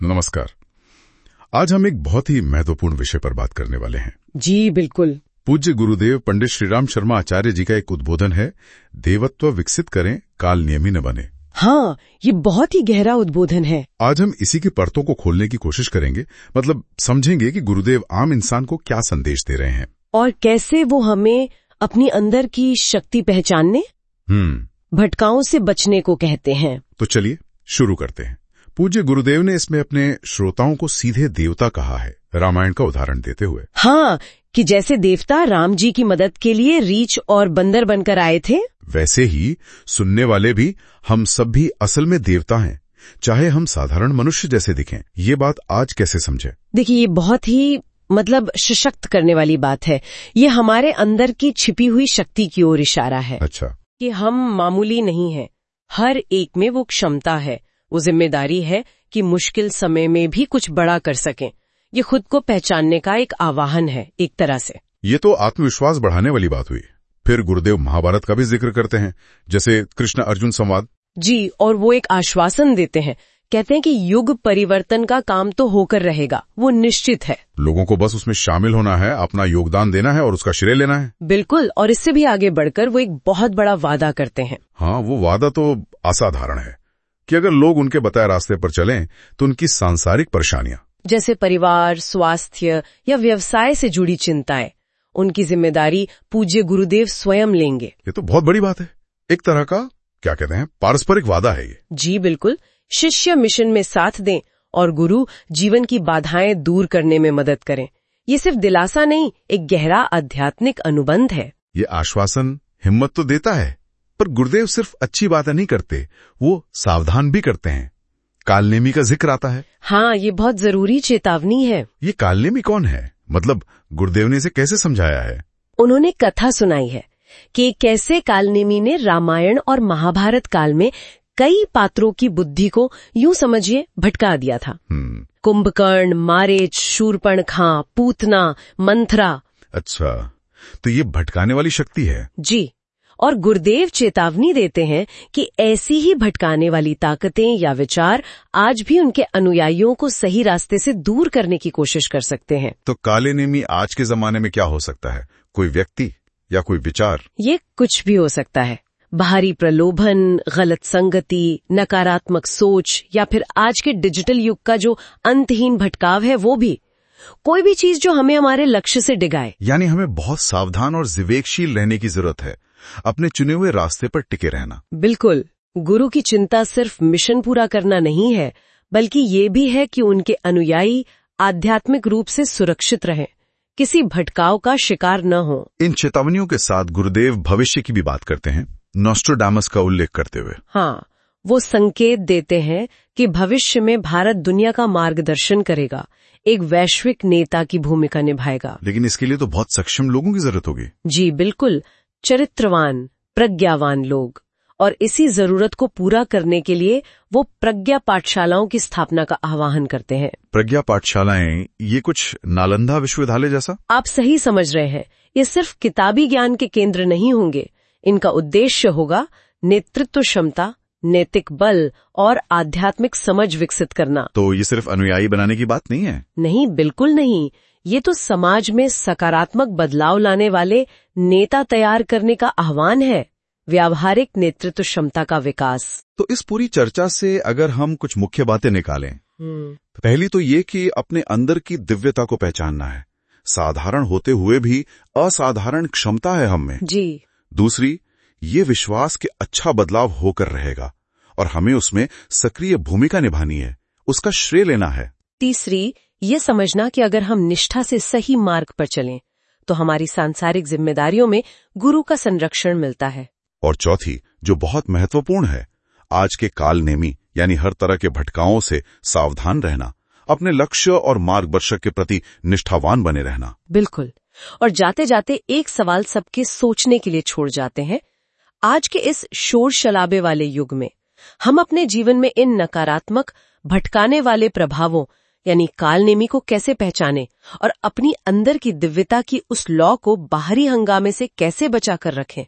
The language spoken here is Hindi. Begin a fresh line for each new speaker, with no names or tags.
नमस्कार। आज हम एक बहुत ही महत्वपूर्ण विषय पर बात करने वाले हैं।
जी बिल्कुल।
पूज्य गुरुदेव पंडित श्रीराम शर्मा आचार्य जी का एक उद्बोधन है, देवत्व विकसित करें, काल नियमी न बने।
हाँ, ये बहुत ही गहरा उद्बोधन है।
आज हम इसी की परतों को खोलने की कोशिश करेंगे, मतलब समझेंगे कि गुरुदेव आम इंसान को क्या संदेश दे रहे हैं
और कैसे वो हमें अपनी अंदर की शक्ति पहचानने, भटकाओं से बचने को कहते हैं।
तो चलिए शुरू करते हैं। पूज्य गुरुदेव ने इसमें अपने श्रोताओं को सीधे देवता कहा है, रामायण का उदाहरण देते हुए।
हाँ, कि जैसे देवता राम जी की मदद के लिए रीछ और बंदर बनकर आए थे,
वैसे ही सुनने वाले भी हम सब भी असल में देवता हैं, चाहे हम साधारण मनुष्य जैसे दिखें। ये बात आज कैसे समझे?
देखिए, ये बहुत ही सशक्त करने वाली बात है। ये हमारे अंदर की छिपी हुई शक्ति की ओर इशारा है।
अच्छा,
कि हम मामूली नहीं हैं, हर एक में वो क्षमता है, वो जिम्मेदारी है कि मुश्किल समय में भी कुछ बड़ा कर सकें। ये खुद को पहचानने का एक आवाहन है एक तरह से।
ये तो आत्मविश्वास बढ़ाने वाली बात हुई। फिर गुरुदेव महाभारत का भी जिक्र करते हैं, जैसे कृष्ण अर्जुन संवाद।
जी, और वो एक आश्वासन देते हैं, कहते हैं कि युग परिवर्तन का काम तो होकर रहेगा, वो निश्चित है।
लोगों को बस उसमें शामिल होना है, अपना योगदान देना है और उसका श्रेय लेना है।
बिल्कुल, और इससे भी आगे बढ़कर वो एक बहुत बड़ा वादा करते हैं।
हाँ, वो वादा तो असाधारण है कि अगर लोग उनके बताए रास्ते पर चलें तो उनकी सांसारिक परेशानियां, जैसे
परिवार, स्वास्थ्य या व्यवसाय से जुड़ी चिंताएं, उनकी जिम्मेदारी पूज्य गुरुदेव स्वयं लेंगे।
ये तो बहुत बड़ी बात है। एक तरह का क्या कहते हैं, पारस्परिक वादा है ये।
जी बिल्कुल। शिष्य मिशन में साथ दें और गुरु जीवन की बाधाएं दूर करने में मदद करें। ये सिर्फ दिलासा नहीं, एक गहरा आध्यात्मिक अनुबंध है।
ये आश्वासन हिम्मत तो देता है, पर गुरुदेव सिर्फ अच्छी बातें नहीं करते, वो सावधान भी करते हैं। कालनेमी का जिक्र आता है।
हाँ, ये बहुत जरूरी चेतावनी है।
ये कालनेमी कौन है, मतलब गुरुदेव ने इसे कैसे समझाया है?
उन्होंने कथा सुनाई है कि कैसे कालनेमी ने रामायण और महाभारत काल में कई पात्रों की बुद्धि को यूं समझिए भटका दिया था। कुंभकर्ण, मारीच, शूर्पणखा, पूतना, मंथरा।
अच्छा, तो ये भटकाने वाली शक्ति है।
जी, और गुरुदेव चेतावनी देते हैं कि ऐसी ही भटकाने वाली ताकतें या विचार आज भी उनके अनुयायियों को सही रास्ते से दूर करने की कोशिश कर सकते हैं।
तो काले नेमी आज के जमाने में क्या हो सकता है? कोई व्यक्ति या कोई विचार?
ये कुछ भी हो सकता है। बाहरी प्रलोभन, गलत संगति, नकारात्मक सोच, या फिर आज के डिजिटल युग का जो अंतहीन भटकाव है, वो भी। कोई भी चीज जो हमें हमारे लक्ष्य से डिगाए।
यानी हमें बहुत सावधान और विवेकशील रहने की जरूरत है, अपने चुने हुए रास्ते पर टिके रहना।
बिल्कुल। गुरु की चिंता सिर्फ मिशन पूरा करना नहीं है, बल्कि ये भी है कि उनके अनुयायी आध्यात्मिक रूप से सुरक्षित रहें, किसी भटकाव का शिकार न हो।
इन चेतावनियों के साथ गुरुदेव भविष्य की भी बात करते हैं, नॉस्ट्राडामस का उल्लेख करते हुए।
हाँ, वो संकेत देते हैं कि भविष्य में भारत दुनिया का मार्गदर्शन करेगा, एक वैश्विक नेता की भूमिका निभाएगा।
लेकिन इसके लिए तो बहुत सक्षम लोगों की जरूरत होगी।
जी बिल्कुल, चरित्रवान, प्रज्ञावान लोग। और इसी जरूरत को पूरा करने के लिए वो प्रज्ञा पाठशालाओं की स्थापना का आह्वान करते हैं।
प्रज्ञा पाठशालाएं, ये कुछ नालंदा विश्वविद्यालय जैसा?
आप सही समझ रहे हैं। ये सिर्फ किताबी ज्ञान के केंद्र नहीं होंगे। इनका उद्देश्य होगा नेतृत्व क्षमता, नैतिक बल और आध्यात्मिक समझ विकसित करना।
तो ये सिर्फ अनुयायी बनाने की बात नहीं है?
नहीं, बिल्कुल नहीं। ये तो समाज में सकारात्मक बदलाव लाने वाले नेता तैयार करने का आह्वान है, व्यावहारिक नेतृत्व क्षमता का विकास।
तो इस पूरी चर्चा से अगर हम कुछ मुख्य बातें निकालें, पहली तो ये कि अपने अंदर की दिव्यता को पहचानना है। साधारण होते हुए भी असाधारण क्षमता है हम में।
जी।
दूसरी, ये विश्वास कि अच्छा बदलाव होकर रहेगा और हमें उसमें सक्रिय भूमिका निभानी है, उसका श्रेय लेना है।
तीसरी, ये समझना कि अगर हम निष्ठा से सही मार्ग पर चलें तो हमारी सांसारिक जिम्मेदारियों में गुरु का संरक्षण मिलता है।
और चौथी, जो बहुत महत्वपूर्ण है, आज के काल नेमी यानी हर तरह के भटकाओं से सावधान रहना, अपने लक्ष्य और मार्गदर्शक के प्रति निष्ठावान बने रहना।
बिल्कुल। और जाते जाते एक सवाल सबके सोचने के लिए छोड़ जाते हैं। आज के इस शोर शराबे वाले युग में हम अपने जीवन में इन नकारात्मक भटकाने वाले प्रभावों यानी कालनेमी को कैसे पहचाने और अपनी अंदर की दिव्यता की उस लौ को बाहरी हंगामे से कैसे बचा कर रखें?